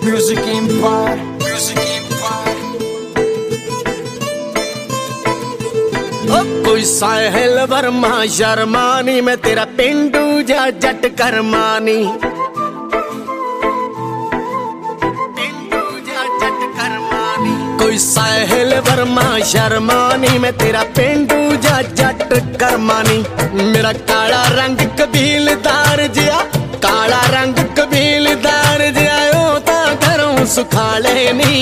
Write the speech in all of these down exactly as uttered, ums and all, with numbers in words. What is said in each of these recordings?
Music Empire, Music Empire। ओ कोई साहिल वर्मा शर्मानी, मैं तेरा पिंडू जा जट करमानी। पिंडू जा जट करमानी। कोई साहिल वर्मा शर्मानी, मैं तेरा पिंडू जा जट करमानी। मेरा काला रंग कबीलदार जिया, काला रंग कबीलदार जिया, ओ ता घरों सुखाले नी।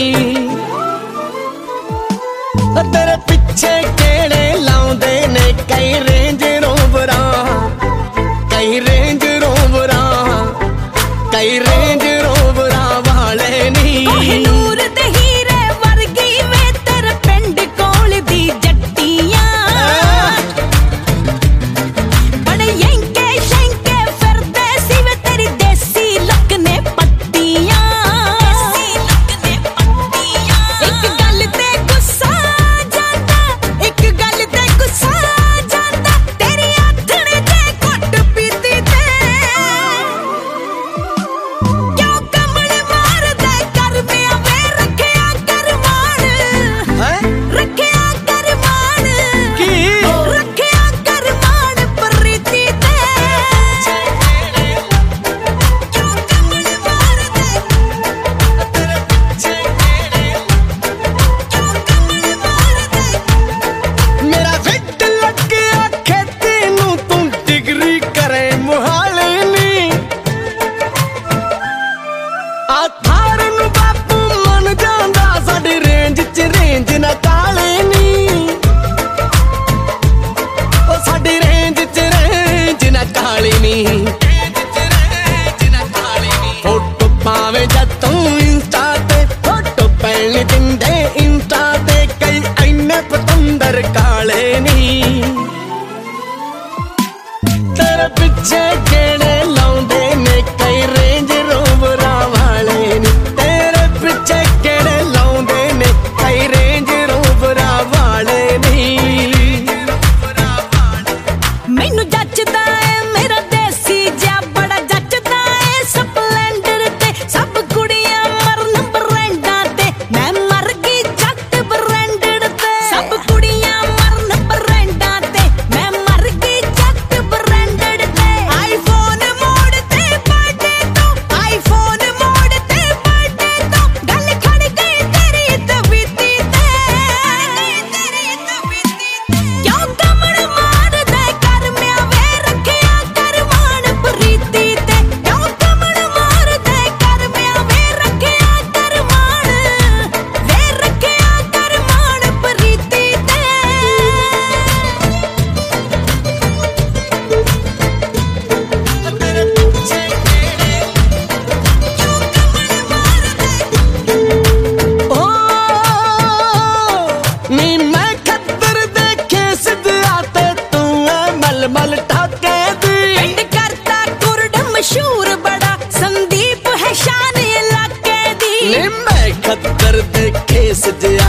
तेरे पिछे केड़े लाउंदे ने कई रेंज रोवरा, कई रेंज रोवरा, कई रेंज रोवरा वाले नी। कोहिनूर ते हीरे वर्गी वे तेरे पिंड कोल दी जट्टियां, बड़े यंके शंके फिरदे सी वे तेरी देसी लक ने पत्तियां। एक गल ते गुस्सा जांदा, एक गल ते गुस्सा जांदा, तेरी आथणे ते घुट पीती ते क्यों कमल मारदे कर मिया वे रखिया कर मान, रखिया कर मान, की रखिया कर मान प्रीति ते क्यों कमल मारदे तेरे पिछे केड़े, क्यों कमल मारदे। मेरा फिट लगिया खेती नू, तू डिग्री करे मुहाले नी। आ थार नू बापू मन जांदा, साडी रेंज च रेंज ना काले नी। ओ साडी रेंज च रेंज ना काली नी। फोटो पावे जद तू इंस्टा ते, फोटो पैण दिंदे इंस्टा ते कई इन्ने पतंदर काले नी। तेरे पिछे केड़े लाउंदे ने कई रेंज रोवरा वाले नी। तेरे पिछे केड़े लाउंदे ने कई रेंज रोवरा वाले नी। मैनू जचदा है मेरा देसी जिहा, बड़ा जचदा है स्पलेंडर ते। सब कुड़ियां मरन ब्रांडां ते, मैं मर गई जट ब्रांडेड ते। सब कुड़ियां मरन ब्रांडां ते, मैं मर गई जट ब्रांडेड ते। आईफोन मोड़ ते बर्थडे तो, आईफोन मोड़ ते बर्थडे तो, गल खड़ गई तेरी तबीती ते, तेरी तबीती ते। क्यों कमल मारदे कर मिया वे रखिया कर मान प्रीति ते, क्यों कमल मारदे कर मिया वे रखिया कर मान, वे रखिया कर मान प्रीति ते। तेरे पिछे केड़े, क्यों कमल मारदे ओ नी मैं खद्दर देखे सिद्धिया ते, तू है मलमल टाके दी। पिंड करता कुर्ड मशहूर बड़ा, संदीप है शान इलाके दी। नी मैं खद्दर देखे सिद्धिया